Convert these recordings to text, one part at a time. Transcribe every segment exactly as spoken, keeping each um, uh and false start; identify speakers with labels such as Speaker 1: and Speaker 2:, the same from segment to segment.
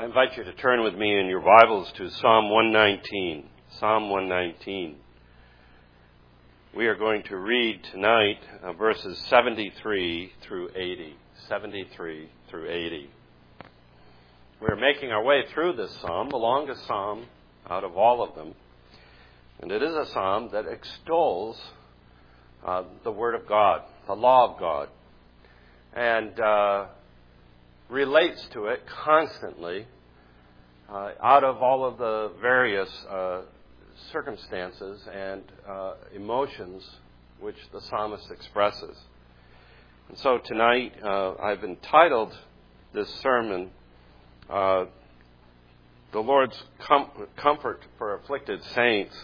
Speaker 1: I invite you to turn with me in your Bibles to Psalm one nineteen. Psalm one nineteen. We are going to read tonight uh, verses seventy-three through eighty. seventy-three through eighty. We're making our way through this psalm, the longest psalm out of all of them. And it is a psalm that extols uh, the Word of God, the law of God, and uh, relates to it constantly uh, out of all of the various uh, circumstances and uh, emotions which the psalmist expresses. And so tonight uh, I've entitled this sermon, uh, The Lord's Com- Comfort for Afflicted Saints.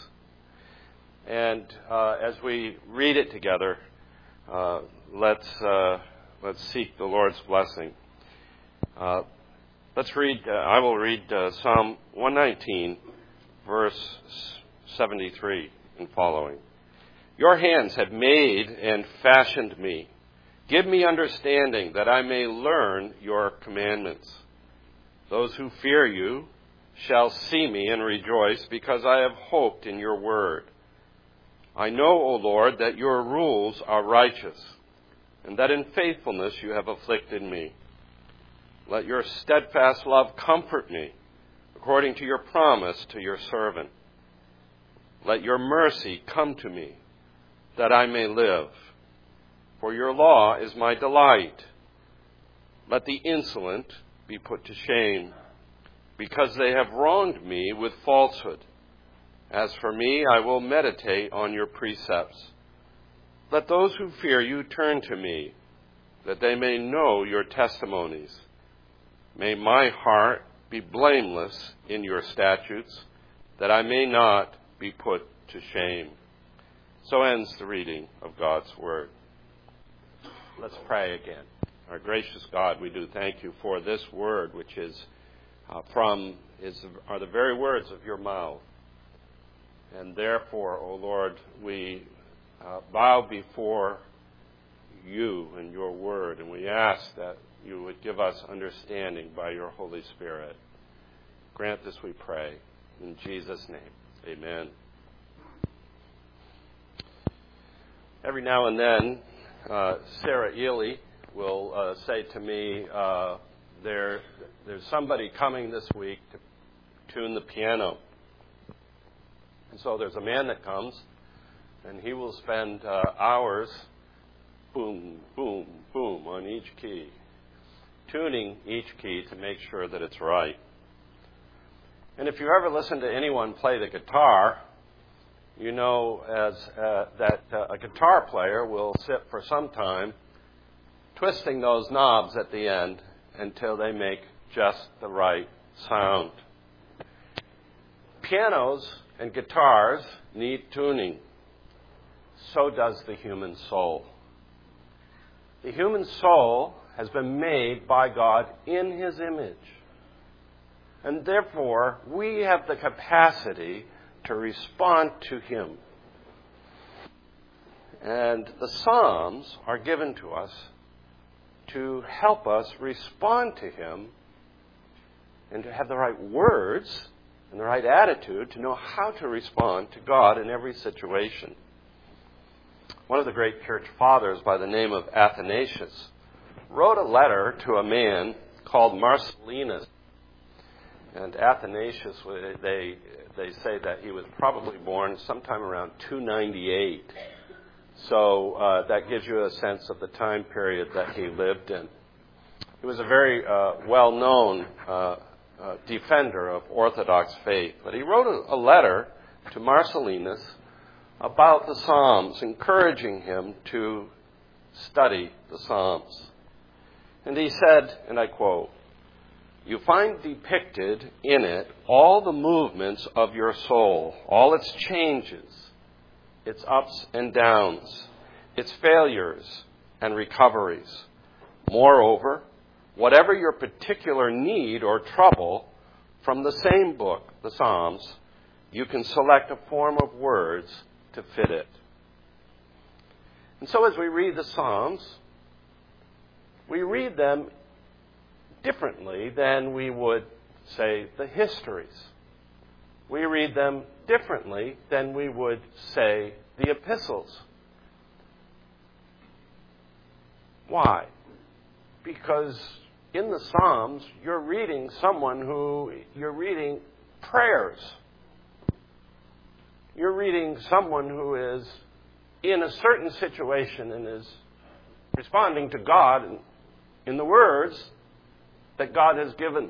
Speaker 1: And uh, as we read it together, uh, let's uh, let's seek the Lord's blessing. Uh, let's read, uh, I will read uh, Psalm one nineteen, verse seventy-three and following. Your hands have made and fashioned me. Give me understanding that I may learn your commandments. Those who fear you shall see me and rejoice because I have hoped in your word. I know, O Lord, that your rules are righteous and that in faithfulness you have afflicted me. Let your steadfast love comfort me, according to your promise to your servant. Let your mercy come to me, that I may live. For your law is my delight. Let the insolent be put to shame, because they have wronged me with falsehood. As for me, I will meditate on your precepts. Let those who fear you turn to me, that they may know your testimonies. May my heart be blameless in your statutes, that I may not be put to shame. So ends the reading of God's word. Let's pray again. Our gracious God, we do thank you for this word, which is uh, from is are the very words of your mouth. And therefore, O Lord, we uh, bow before you and your word, and we ask that you would give us understanding by your Holy Spirit. Grant this, we pray. In Jesus' name, amen. Every now and then, uh, Sarah Ely will uh, say to me, uh, there, there's somebody coming this week to tune the piano. And so there's a man that comes, and he will spend uh, hours, boom, boom, boom, on each key, tuning each key to make sure that it's right. And if you ever listen to anyone play the guitar, you know as uh, that uh, a guitar player will sit for some time twisting those knobs at the end until they make just the right sound. Pianos and guitars need tuning. So does the human soul. The human soul has been made by God in his image. And therefore, we have the capacity to respond to him. And the Psalms are given to us to help us respond to him and to have the right words and the right attitude to know how to respond to God in every situation. One of the great church fathers by the name of Athanasius wrote a letter to a man called Marcellinus. And Athanasius, they they say that he was probably born sometime around two ninety-eight. So uh, that gives you a sense of the time period that he lived in. He was a very uh, well-known uh, uh, defender of Orthodox faith. But he wrote a, a letter to Marcellinus about the Psalms, encouraging him to study the Psalms. And he said, and I quote, "You find depicted in it all the movements of your soul, all its changes, its ups and downs, its failures and recoveries. Moreover, whatever your particular need or trouble, from the same book, the Psalms, you can select a form of words to fit it." And so as we read the Psalms, we read them differently than we would say, the histories. We read them differently than we would say the epistles. Why? Because in the Psalms, you're reading someone who, you're reading prayers. You're reading someone who is in a certain situation and is responding to God in, in the words that God has given.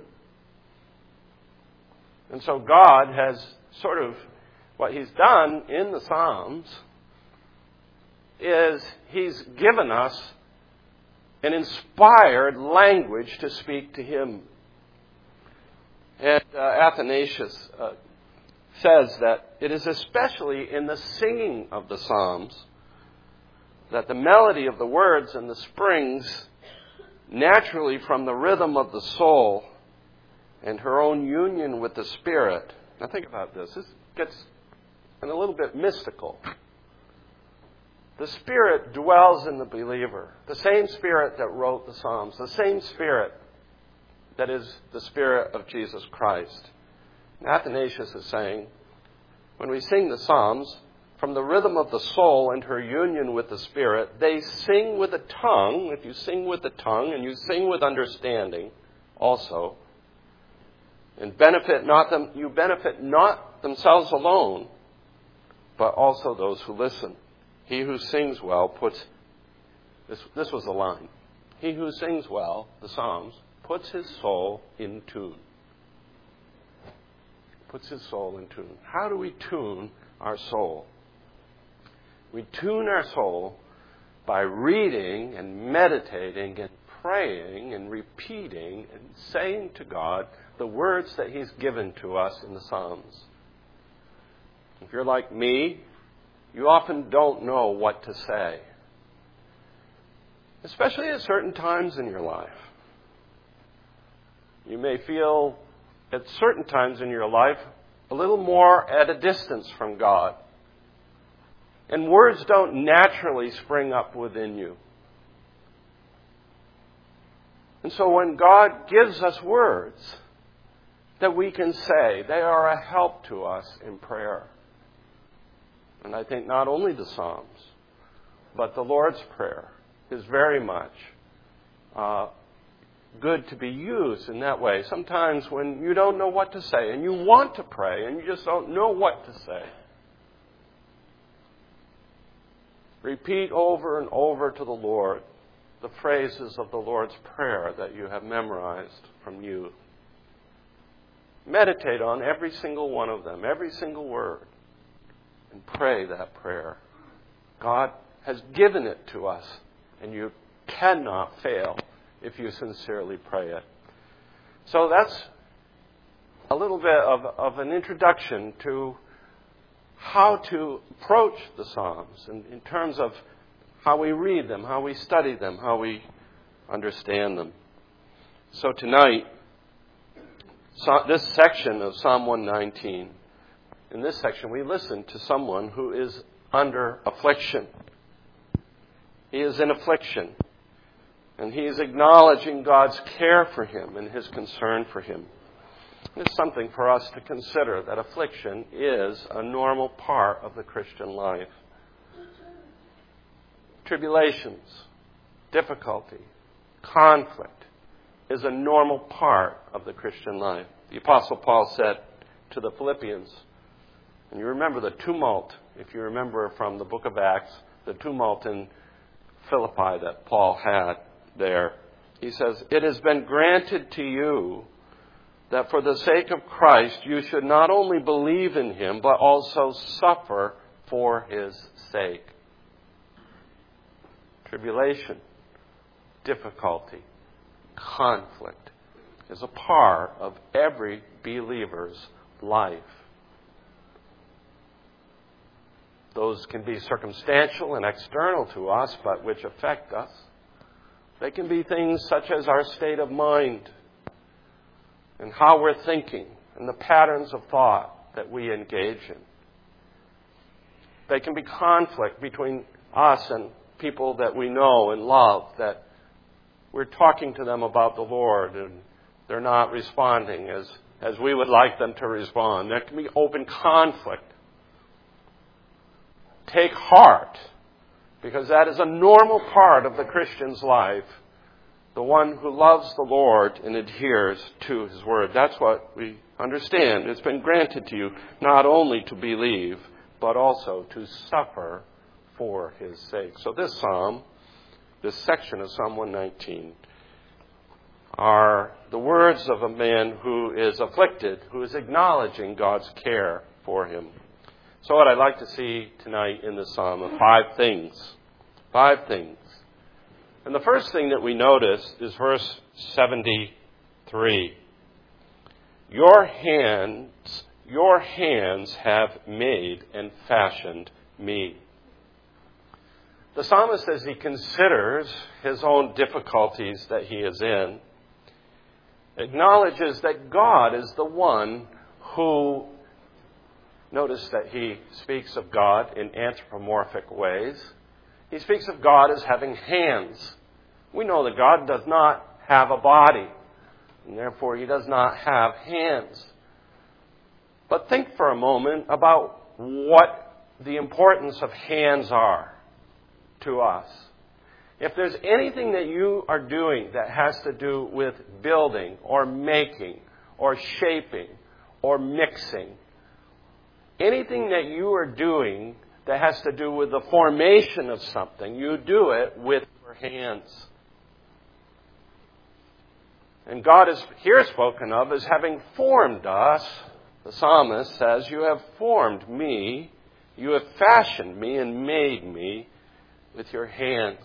Speaker 1: And so God has sort of, what He's done in the Psalms is He's given us an inspired language to speak to Him. And uh, Athanasius uh, says that it is especially in the singing of the Psalms that the melody of the words and the springs naturally from the rhythm of the soul and her own union with the Spirit. Now think about this. This gets a little bit mystical. The Spirit dwells in the believer. The same Spirit that wrote the Psalms. The same Spirit that is the Spirit of Jesus Christ. Athanasius is saying, when we sing the Psalms, from the rhythm of the soul and her union with the Spirit, they sing with the tongue. If you sing with the tongue and you sing with understanding also, and benefit not them, you benefit not themselves alone, but also those who listen. He who sings well puts, this, this was the line, he who sings well, the Psalms, puts his soul in tune. Puts his soul in tune. How do we tune our soul? We tune our soul by reading and meditating and praying and repeating and saying to God the words that He's given to us in the Psalms. If you're like me, you often don't know what to say, especially at certain times in your life. You may feel at certain times in your life a little more at a distance from God. And words don't naturally spring up within you. And so when God gives us words that we can say, they are a help to us in prayer. And I think not only the Psalms, but the Lord's Prayer is very much uh, good to be used in that way. Sometimes when you don't know what to say and you want to pray and you just don't know what to say, repeat over and over to the Lord the phrases of the Lord's Prayer that you have memorized from youth. Meditate on every single one of them, every single word, and pray that prayer. God has given it to us, and you cannot fail if you sincerely pray it. So that's a little bit of, of an introduction to how to approach the Psalms in, in terms of how we read them, how we study them, how we understand them. So tonight, so this section of Psalm one nineteen, in this section we listen to someone who is under affliction. He is in affliction, and he is acknowledging God's care for him and His concern for him. It's something for us to consider, that affliction is a normal part of the Christian life. Tribulations, difficulty, conflict is a normal part of the Christian life. The Apostle Paul said to the Philippians, and you remember the tumult, if you remember from the book of Acts, the tumult in Philippi that Paul had there. He says, "It has been granted to you that for the sake of Christ you should not only believe in Him, but also suffer for His sake." Tribulation, difficulty, conflict is a part of every believer's life. Those can be circumstantial and external to us, but which affect us. They can be things such as our state of mind and how we're thinking and the patterns of thought that we engage in. They can be conflict between us and people that we know and love, that we're talking to them about the Lord and they're not responding as, as we would like them to respond. There can be open conflict. Take heart, because that is a normal part of the Christian's life, the one who loves the Lord and adheres to His Word. That's what we understand. It's been granted to you not only to believe, but also to suffer for His sake. So this psalm, this section of Psalm one nineteen, are the words of a man who is afflicted, who is acknowledging God's care for him. So what I'd like to see tonight in this psalm are five things. Five things. And the first thing that we notice is verse seventy-three. Your hands, your hands have made and fashioned me. The psalmist, as he considers his own difficulties that he is in, acknowledges that God is the one who, notice that he speaks of God in anthropomorphic ways. He speaks of God as having hands. We know that God does not have a body, and therefore He does not have hands. But think for a moment about what the importance of hands are to us. If there's anything that you are doing that has to do with building or making or shaping or mixing, anything that you are doing that has to do with the formation of something, you do it with your hands. And God is here spoken of as having formed us. The psalmist says, you have formed me, you have fashioned me and made me with your hands.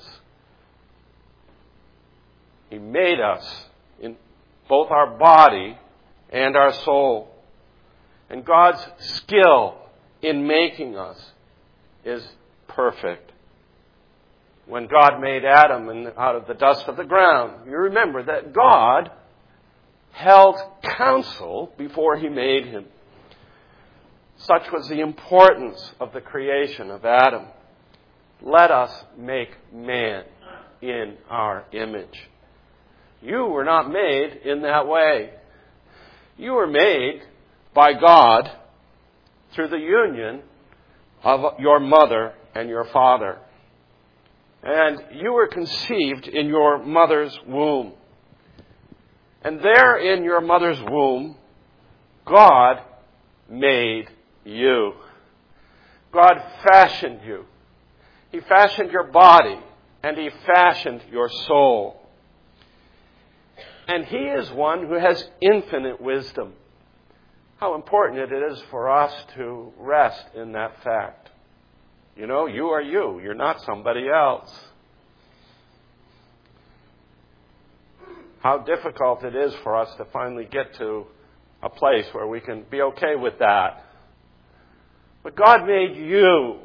Speaker 1: He made us in both our body and our soul. And God's skill in making us is perfect. When God made Adam and out of the dust of the ground, you remember that God held counsel before He made him. Such was the importance of the creation of Adam. Let us make man in our image. You were not made in that way. You were made by God through the union of your mother and your father. And you were conceived in your mother's womb. And there in your mother's womb, God made you. God fashioned you. He fashioned your body, and He fashioned your soul. And He is one who has infinite wisdom. How important it is for us to rest in that fact. You know, you are you. You're not somebody else. How difficult it is for us to finally get to a place where we can be okay with that. But God made you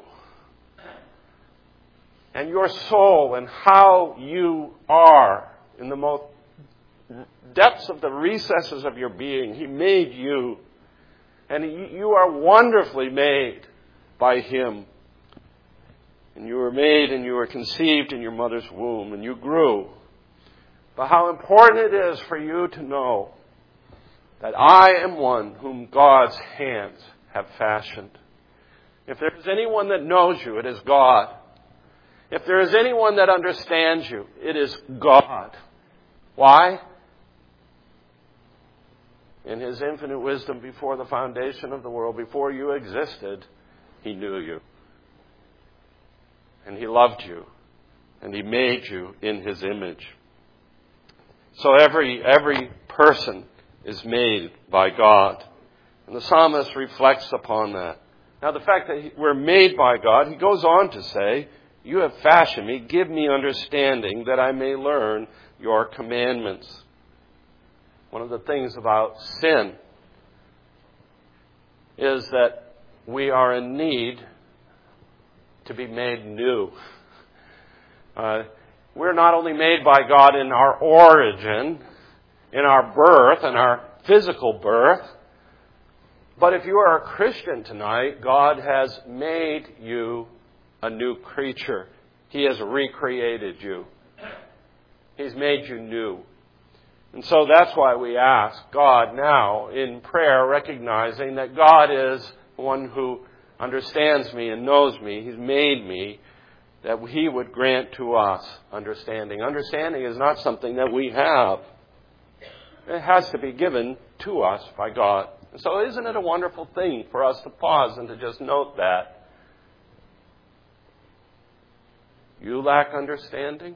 Speaker 1: and your soul and how you are in the most depths of the recesses of your being. He made you. And you are wonderfully made by Him. And you were made and you were conceived in your mother's womb and you grew. But how important it is for you to know that I am one whom God's hands have fashioned. If there is anyone that knows you, it is God. If there is anyone that understands you, it is God. Why? In His infinite wisdom before the foundation of the world, before you existed, He knew you. And He loved you. And He made you in His image. So every, every person is made by God. And the psalmist reflects upon that. Now the fact that we're made by God, he goes on to say, you have fashioned me, give me understanding that I may learn your commandments. One of the things about sin is that we are in need to be made new. Uh, we're not only made by God in our origin, in our birth, in our physical birth, but if you are a Christian tonight, God has made you a new creature. He has recreated you. He's made you new. And so that's why we ask God now in prayer, recognizing that God is one who understands me and knows me. He's made me, that He would grant to us understanding. Understanding is not something that we have. It has to be given to us by God. And so isn't it a wonderful thing for us to pause and to just note that? You lack understanding?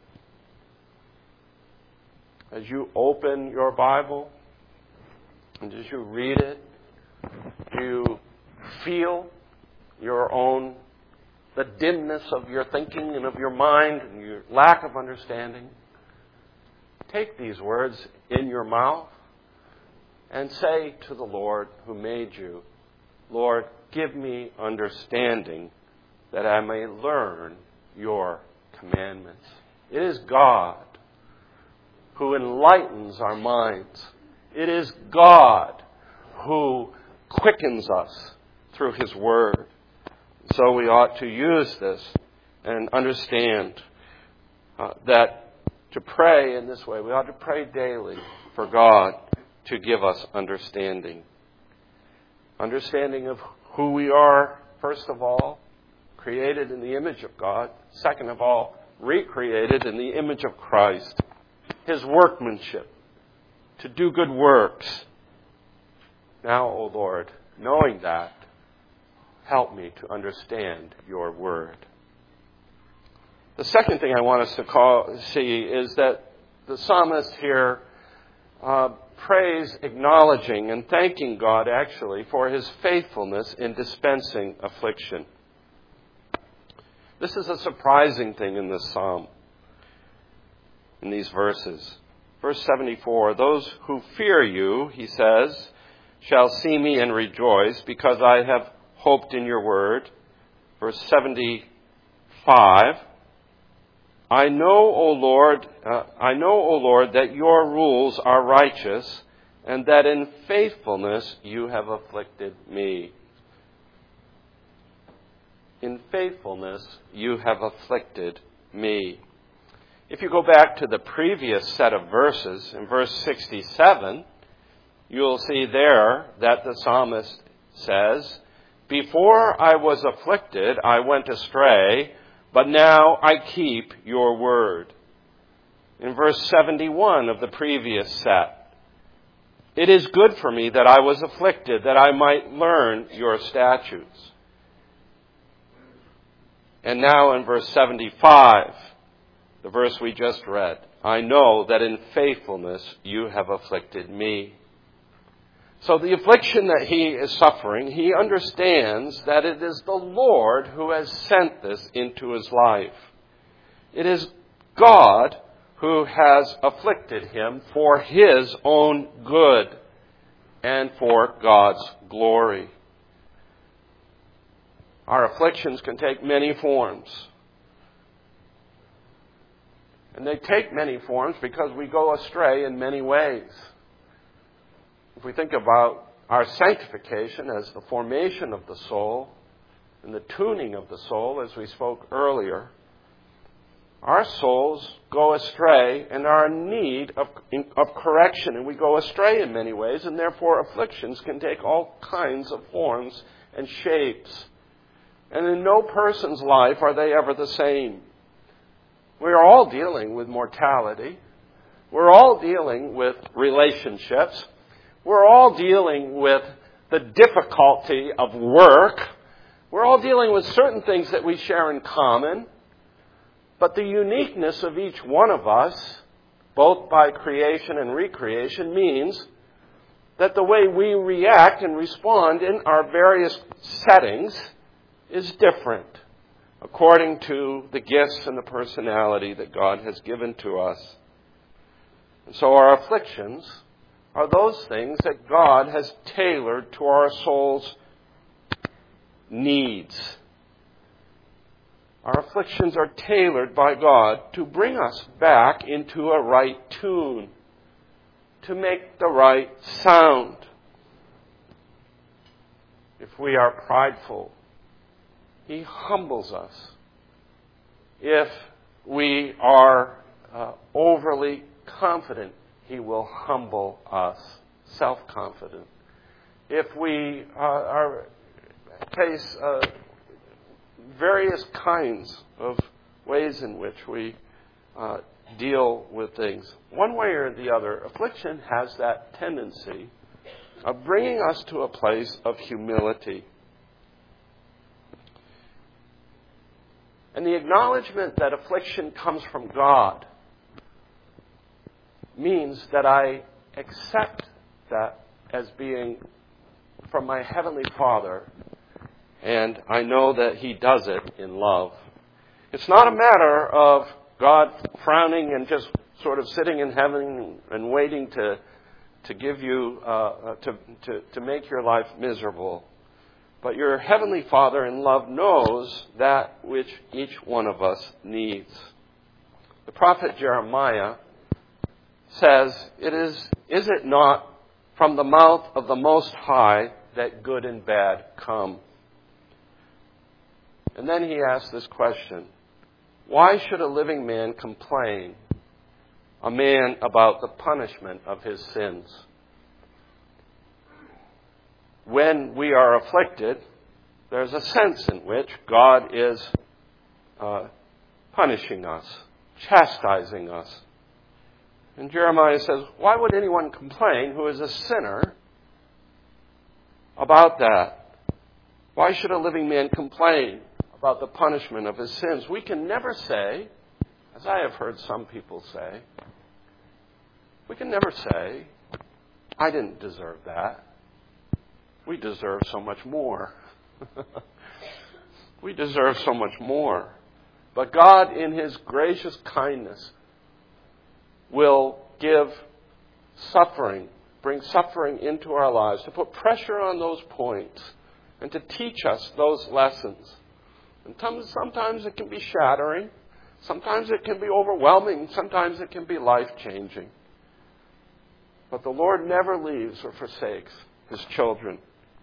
Speaker 1: As you open your Bible and as you read it, you feel your own, the dimness of your thinking and of your mind and your lack of understanding. Take these words in your mouth and say to the Lord who made you, Lord, give me understanding that I may learn your commandments. It is God who enlightens our minds. It is God who quickens us through His Word. So we ought to use this and understand uh, that to pray in this way, we ought to pray daily for God to give us understanding. Understanding of who we are, first of all, created in the image of God. Second of all, recreated in the image of Christ. His workmanship, to do good works. Now, O Lord, knowing that, help me to understand your word. The second thing I want us to call, see is that the psalmist here uh, prays, acknowledging and thanking God actually for His faithfulness in dispensing affliction. This is a surprising thing in this psalm, in these verses. Verse seventy-four, those who fear you, he says, shall see me and rejoice because I have hoped in your word. Verse seventy-five, I know, O Lord, uh, I know, O Lord, that your rules are righteous and that in faithfulness you have afflicted me. In faithfulness you have afflicted me. If you go back to the previous set of verses, in verse sixty-seven, you'll see there that the psalmist says, before I was afflicted, I went astray, but now I keep your word. In verse seventy-one of the previous set, it is good for me that I was afflicted, that I might learn your statutes. And now in verse seventy-five, the verse we just read, I know that in faithfulness you have afflicted me. So the affliction that he is suffering, he understands that it is the Lord who has sent this into his life. It is God who has afflicted him for his own good and for God's glory. Our afflictions can take many forms. And they take many forms because we go astray in many ways. If we think about our sanctification as the formation of the soul and the tuning of the soul, as we spoke earlier, our souls go astray and are in need of, of correction, and we go astray in many ways, and therefore afflictions can take all kinds of forms and shapes. And in no person's life are they ever the same. We are all dealing with mortality. We're all dealing with relationships. We're all dealing with the difficulty of work. We're all dealing with certain things that we share in common. But the uniqueness of each one of us, both by creation and recreation, means that the way we react and respond in our various settings is different according to the gifts and the personality that God has given to us. And so our afflictions are those things that God has tailored to our soul's needs. Our afflictions are tailored by God to bring us back into a right tune, to make the right sound. If we are prideful, He humbles us. If we are uh, overly confident, He will humble us, self-confident. If we uh, are face uh, various kinds of ways in which we uh, deal with things, one way or the other, affliction has that tendency of bringing us to a place of humility. And the acknowledgement that affliction comes from God means that I accept that as being from my Heavenly Father, and I know that He does it in love. It's not a matter of God frowning and just sort of sitting in heaven and waiting to to give you, uh, to, to, to make your life miserable. But your Heavenly Father in love knows that which each one of us needs. The prophet Jeremiah says, "It is, is it not from the mouth of the Most High that good and bad come?" And then he asks this question: why should a living man complain, a man about the punishment of his sins? When we are afflicted, there's a sense in which God is uh, punishing us, chastising us. And Jeremiah says, why would anyone complain who is a sinner about that? Why should a living man complain about the punishment of his sins? We can never say, as I have heard some people say, we can never say, I didn't deserve that. We deserve so much more. We deserve so much more. But God, in His gracious kindness, will give suffering, bring suffering into our lives, to put pressure on those points and to teach us those lessons. And sometimes it can be shattering. Sometimes it can be overwhelming. Sometimes it can be life-changing. But the Lord never leaves or forsakes His children.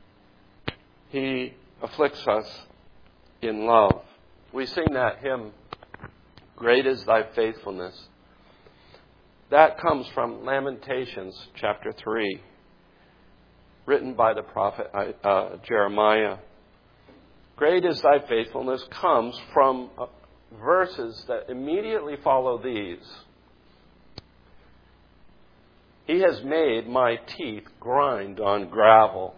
Speaker 1: He afflicts us in love. We sing that hymn, "Great is Thy Faithfulness." That comes from Lamentations chapter three, written by the prophet uh, Jeremiah. Great is Thy faithfulness comes from uh, verses that immediately follow these. He has made my teeth grind on gravel.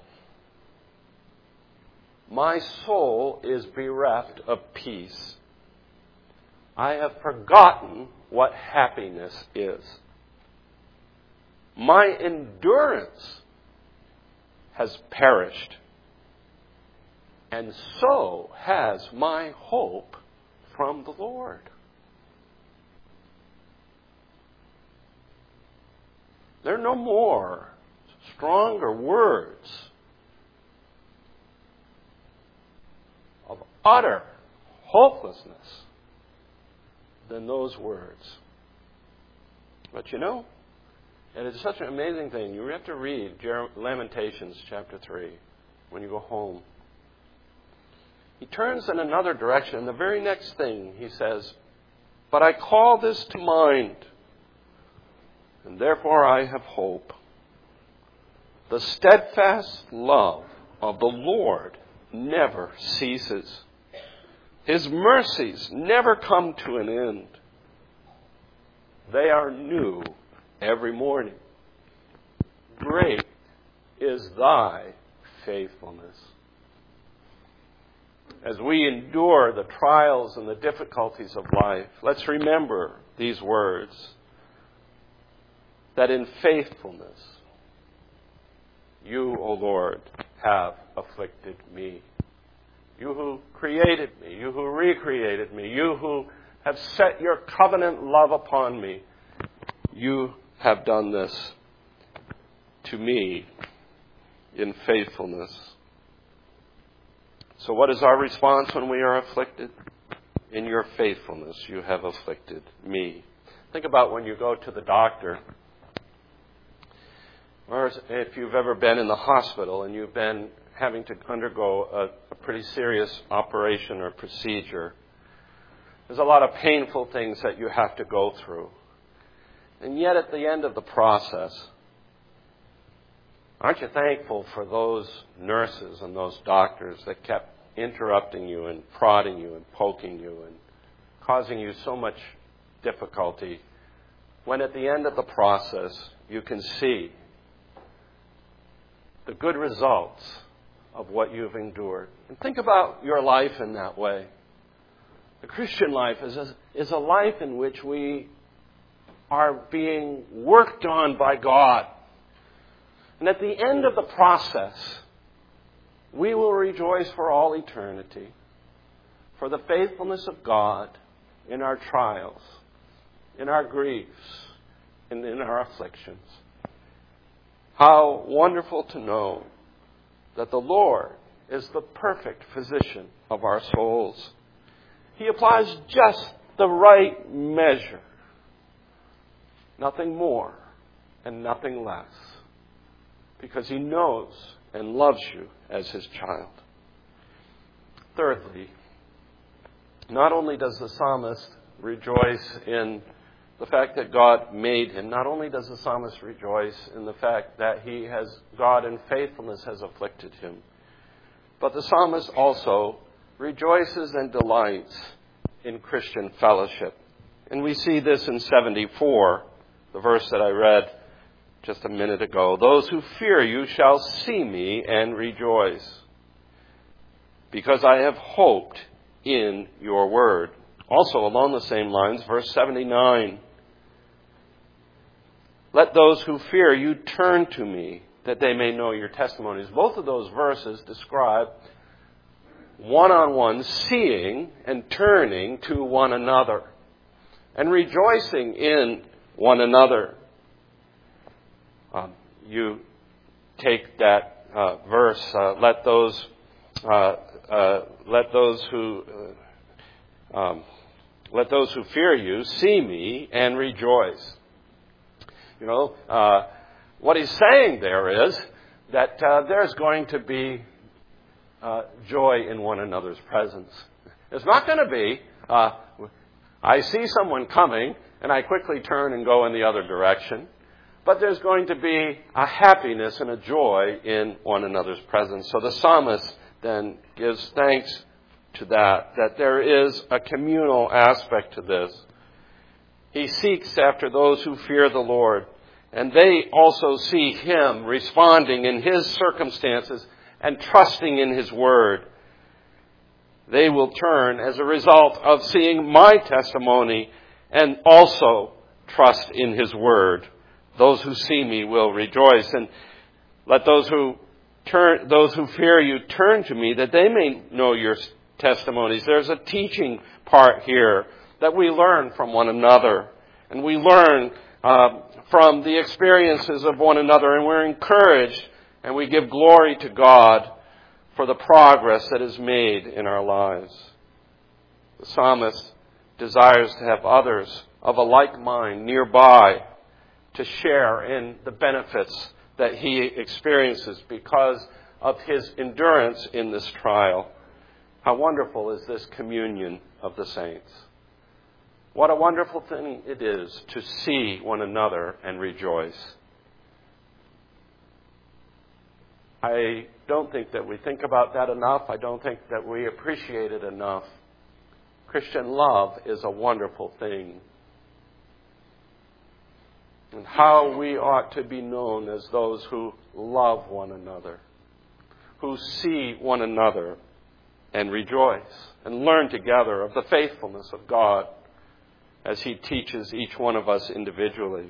Speaker 1: My soul is bereft of peace. I have forgotten what happiness is. My endurance has perished, and so has my hope from the Lord. There are no more stronger words of utter hopelessness than those words. But you know, it is such an amazing thing. You have to read Lamentations chapter three when you go home. He turns in another direction. The very next thing he says, "But I call this to mind, and therefore I have hope. The steadfast love of the Lord never ceases. His mercies never come to an end. They are new every morning. Great is Thy faithfulness." As we endure the trials and the difficulties of life, let's remember these words, that in faithfulness, You, O Lord, have afflicted me. You who created me, You who recreated me, You who have set Your covenant love upon me, You have done this to me in faithfulness. So what is our response when we are afflicted? In Your faithfulness, You have afflicted me. Think about when you go to the doctor, or if you've ever been in the hospital and you've been having to undergo a, a pretty serious operation or procedure. There's a lot of painful things that you have to go through. And yet at the end of the process, aren't you thankful for those nurses and those doctors that kept interrupting you and prodding you and poking you and causing you so much difficulty, when at the end of the process you can see the good results of what you've endured? And think about your life in that way. The Christian life is a, is a life in which we are being worked on by God. And at the end of the process, we will rejoice for all eternity for the faithfulness of God in our trials, in our griefs, and in our afflictions. How wonderful to know that the Lord is the perfect physician of our souls. He applies just the right measure, nothing more and nothing less, because He knows and loves you as His child. Thirdly, not only does the psalmist rejoice in the fact that God made him, not only does the psalmist rejoice in the fact that he has, God in faithfulness has afflicted him, but the psalmist also rejoices and delights in Christian fellowship. And we see this in seventy-four, the verse that I read just a minute ago. Those who fear you shall see me and rejoice, because I have hoped in your word. Also along the same lines, verse seventy-nine. Let those who fear you turn to me, that they may know your testimonies. Both of those verses describe one-on-one seeing and turning to one another and rejoicing in one another. Um, you take that uh, verse, uh, let those uh, uh, let those who uh, um, let those who fear you see me and rejoice. You know, uh, what he's saying there is that uh, there's going to be uh, joy in one another's presence. It's not going to be, uh, I see someone coming and I quickly turn and go in the other direction. But there's going to be a happiness and a joy in one another's presence. So the psalmist then gives thanks to that, that there is a communal aspect to this. He seeks after those who fear the Lord, and they also see Him responding in His circumstances and trusting in His word. They will turn as a result of seeing my testimony and also trust in His word. Those who see me will rejoice, and let those who turn, those who fear you turn to me, that they may know your testimonies. There's a teaching part here that we learn from one another, and we learn uh, from the experiences of one another, and we're encouraged, and we give glory to God for the progress that is made in our lives. The psalmist desires to have others of a like mind nearby to share in the benefits that he experiences because of his endurance in this trial. How wonderful is this communion of the saints. What a wonderful thing it is to see one another and rejoice. I don't think that we think about that enough. I don't think that we appreciate it enough. Christian love is a wonderful thing. And how we ought to be known as those who love one another, who see one another and rejoice and learn together of the faithfulness of God as He teaches each one of us individually.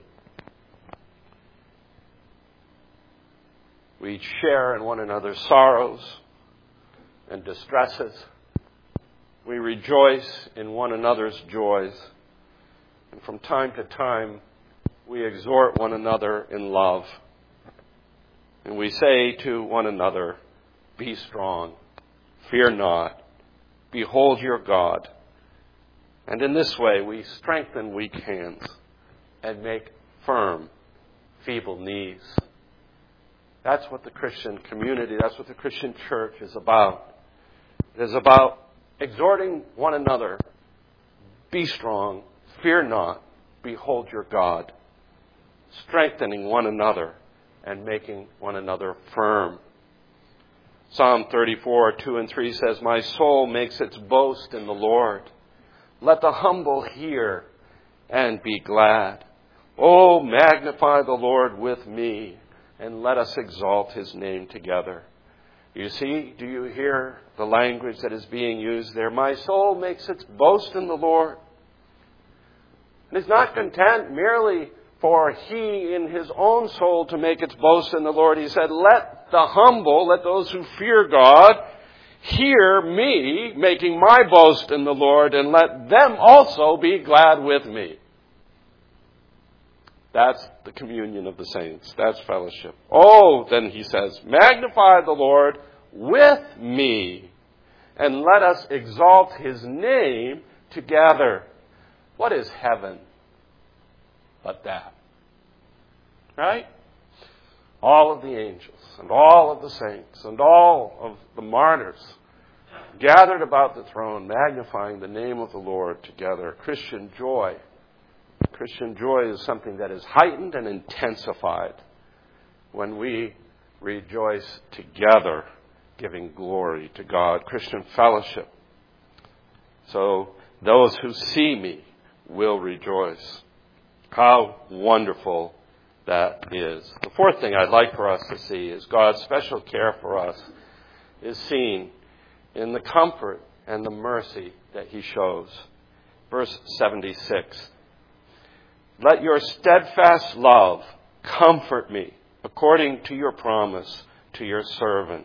Speaker 1: We share in one another's sorrows and distresses. We rejoice in one another's joys. And from time to time, we exhort one another in love. And we say to one another, be strong, fear not, behold your God. And in this way, we strengthen weak hands and make firm feeble knees. That's what the Christian community, that's what the Christian church is about. It is about exhorting one another, be strong, fear not, behold your God. strengthening one another and making one another firm. Psalm thirty-four, two and three says, "My soul makes its boast in the Lord. Let the humble hear and be glad. Oh, magnify the Lord with me, and let us exalt his name together." You see, do you hear the language that is being used there? My soul makes its boast in the Lord. And is not content merely for he in his own soul to make its boast in the Lord. He said, let the humble, let those who fear God, hear me making my boast in the Lord, and let them also be glad with me. That's the communion of the saints. That's fellowship. Oh, then he says, magnify the Lord with me, and let us exalt his name together. What is heaven but that? Right? All of the angels and all of the saints and all of the martyrs gathered about the throne, magnifying the name of the Lord together. Christian joy. Christian joy is something that is heightened and intensified when we rejoice together, giving glory to God. Christian fellowship. So those who see me will rejoice. How wonderful that is. The fourth thing I'd like for us to see is God's special care for us is seen in the comfort and the mercy that he shows. Verse seventy-six. Let your steadfast love comfort me according to your promise to your servant.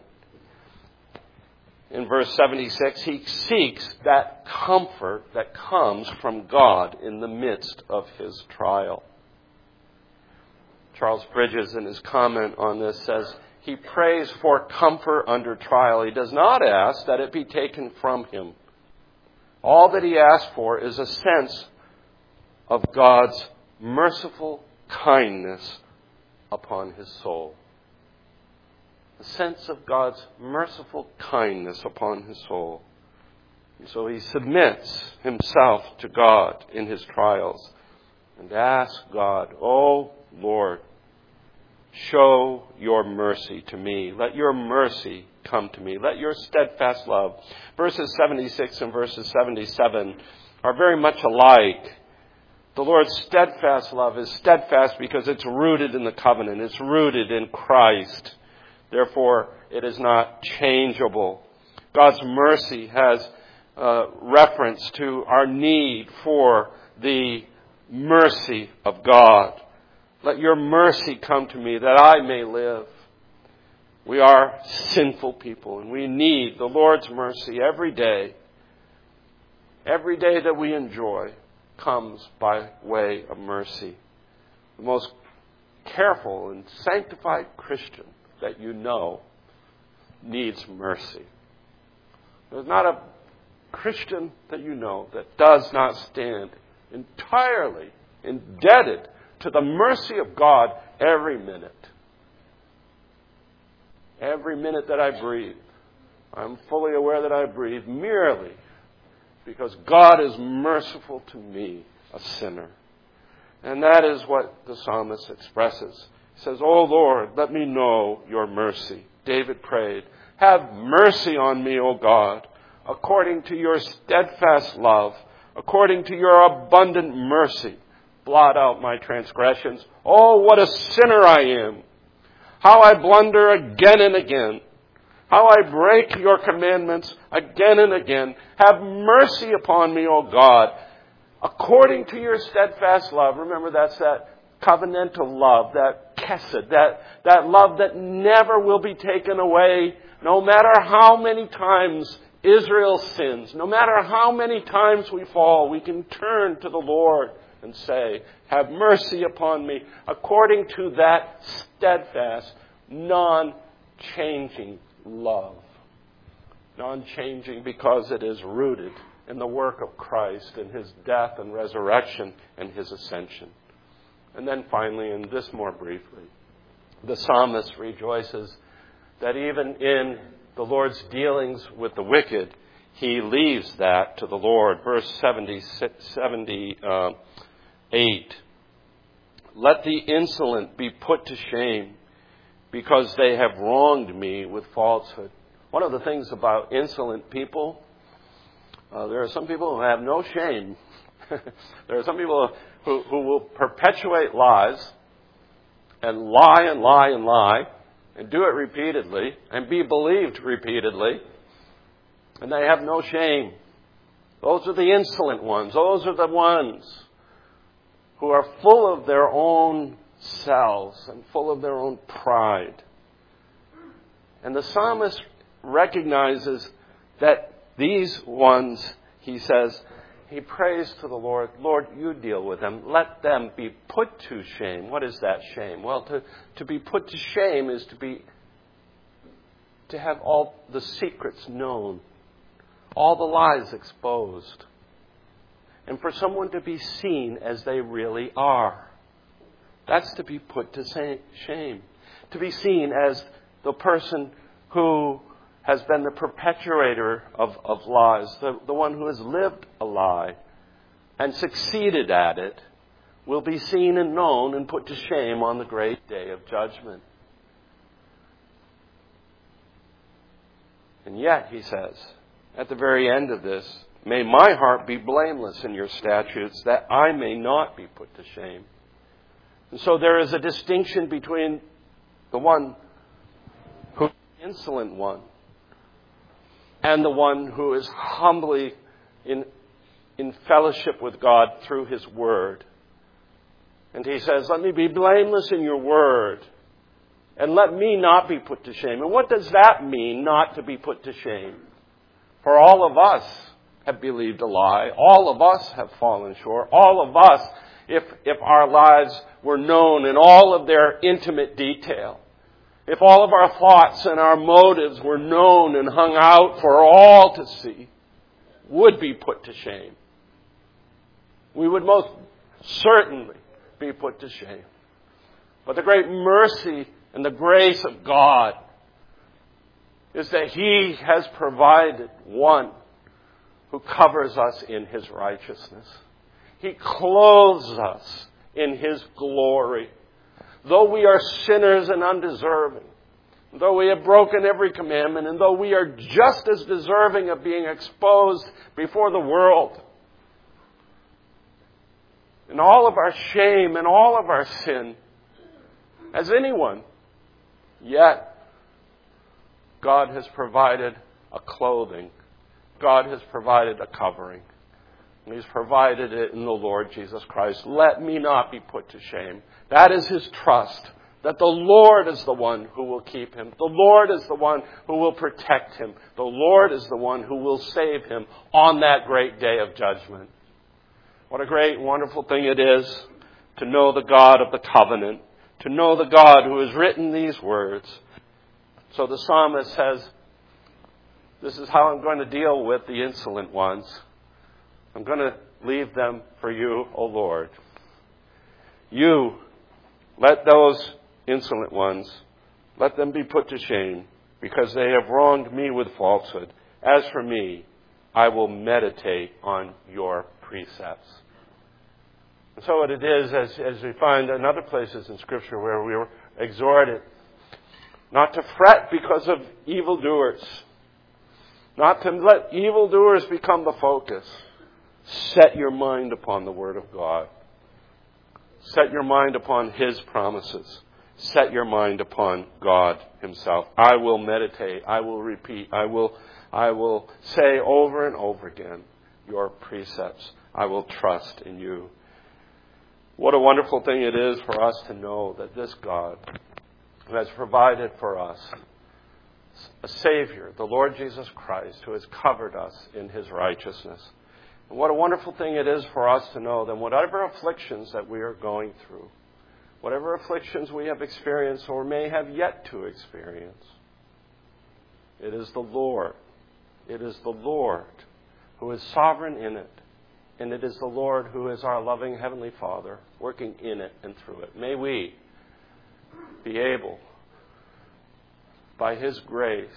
Speaker 1: In verse seventy-six, he seeks that comfort that comes from God in the midst of his trial. Charles Bridges, in his comment on this, says he prays for comfort under trial. He does not ask that it be taken from him. All that he asks for is a sense of God's merciful kindness upon his soul. A sense of God's merciful kindness upon his soul. And so he submits himself to God in his trials and asks God, oh Lord, show your mercy to me. Let your mercy come to me. Let your steadfast love. Verses seventy-six and verses seventy-seven are very much alike. The Lord's steadfast love is steadfast because it's rooted in the covenant. It's rooted in Christ. Therefore, it is not changeable. God's mercy has uh, reference to our need for the mercy of God. Let your mercy come to me that I may live. We are sinful people and we need the Lord's mercy every day. Every day that we enjoy comes by way of mercy. The most careful and sanctified Christian that you know needs mercy. There's not a Christian that you know that does not stand entirely indebted to the mercy of God every minute. Every minute that I breathe, I'm fully aware that I breathe merely because God is merciful to me, a sinner. And that is what the psalmist expresses. He says, "O Lord, let me know your mercy." David prayed, "Have mercy on me, O God, according to your steadfast love, according to your abundant mercy. Blot out my transgressions. Oh, what a sinner I am! How I blunder again and again. How I break your commandments again and again. Have mercy upon me, O God, according to your steadfast love." Remember, that's that covenantal love, that chesed, that, that love that never will be taken away, no matter how many times Israel sins, no matter how many times we fall, we can turn to the Lord and say, "Have mercy upon me," according to that steadfast, non-changing love. Non-changing because it is rooted in the work of Christ and his death and resurrection and his ascension. And then finally, and this more briefly, the psalmist rejoices that even in the Lord's dealings with the wicked, he leaves that to the Lord. Verse seventy-eight. Let the insolent be put to shame, because they have wronged me with falsehood. One of the things about insolent people, uh, there are some people who have no shame. There are some people who, who will perpetuate lies and lie and lie and lie and do it repeatedly and be believed repeatedly, and they have no shame. Those are the insolent ones. Those are the ones who are full of their own selves and full of their own pride. And the psalmist recognizes that these ones, he says, he prays to the Lord, Lord, you deal with them. Let them be put to shame. What is that shame? Well, to, to be put to shame is to be, to have all the secrets known, all the lies exposed, and for someone to be seen as they really are. That's to be put to shame. To be seen as the person who has been the perpetuator of, of lies, the, the one who has lived a lie and succeeded at it, will be seen and known and put to shame on the great day of judgment. And yet, he says, at the very end of this, may my heart be blameless in your statutes, that I may not be put to shame. And so there is a distinction between the one who is the insolent one and the one who is humbly in, in fellowship with God through His Word. And he says, let me be blameless in your Word, and let me not be put to shame. And what does that mean, not to be put to shame? For all of us have believed a lie. All of us have fallen short. All of us, if, if our lives were known in all of their intimate detail, if all of our thoughts and our motives were known and hung out for all to see, would be put to shame. We would most certainly be put to shame. But the great mercy and the grace of God is that He has provided one who covers us in His righteousness. He clothes us in His glory. Though we are sinners and undeserving, though we have broken every commandment, and though we are just as deserving of being exposed before the world, in all of our shame and all of our sin, as anyone, yet God has provided a clothing. God has provided a covering. And He's provided it in the Lord Jesus Christ. Let me not be put to shame. That is his trust, that the Lord is the one who will keep him. The Lord is the one who will protect him. The Lord is the one who will save him on that great day of judgment. What a great, wonderful thing it is to know the God of the covenant, to know the God who has written these words. So the psalmist says, this is how I'm going to deal with the insolent ones. I'm going to leave them for you, O Lord. You, let those insolent ones, let them be put to shame, because they have wronged me with falsehood. As for me, I will meditate on your precepts. And so what it is, as, as we find in other places in Scripture where we were exhorted not to fret because of evildoers, not to let evildoers become the focus. Set your mind upon the Word of God. Set your mind upon His promises. Set your mind upon God Himself. I will meditate. I will repeat. I will, I will say over and over again your precepts. I will trust in you. What a wonderful thing it is for us to know that this God who has provided for us a Savior, the Lord Jesus Christ, who has covered us in His righteousness. And what a wonderful thing it is for us to know that whatever afflictions that we are going through, whatever afflictions we have experienced or may have yet to experience, it is the Lord. It is the Lord who is sovereign in it. And it is the Lord who is our loving Heavenly Father, working in it and through it. May we be able, by His grace,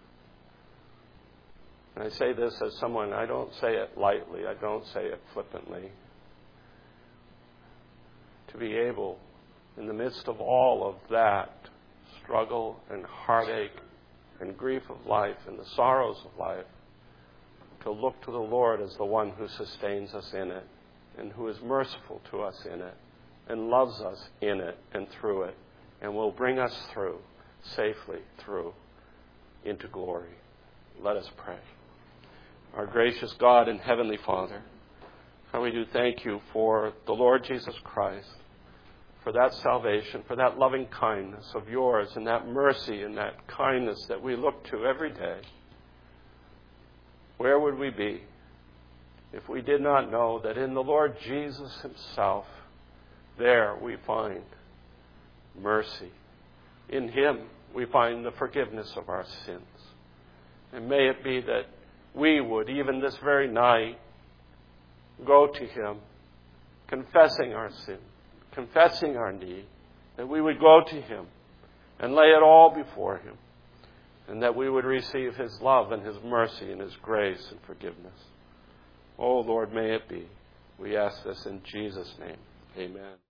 Speaker 1: and I say this as someone, I don't say it lightly, I don't say it flippantly, to be able in the midst of all of that struggle and heartache and grief of life and the sorrows of life, to look to the Lord as the one who sustains us in it and who is merciful to us in it and loves us in it and through it and will bring us through, safely through, into glory. Let us pray. Our gracious God and Heavenly Father, how we do thank you for the Lord Jesus Christ, for that salvation, for that loving kindness of yours and that mercy and that kindness that we look to every day. Where would we be if we did not know that in the Lord Jesus himself, there we find mercy. In him we find the forgiveness of our sins. And may it be that we would, even this very night, go to him, confessing our sin, confessing our need, that we would go to him and lay it all before him, and that we would receive his love and his mercy and his grace and forgiveness. Oh, Lord, may it be. We ask this in Jesus' name. Amen.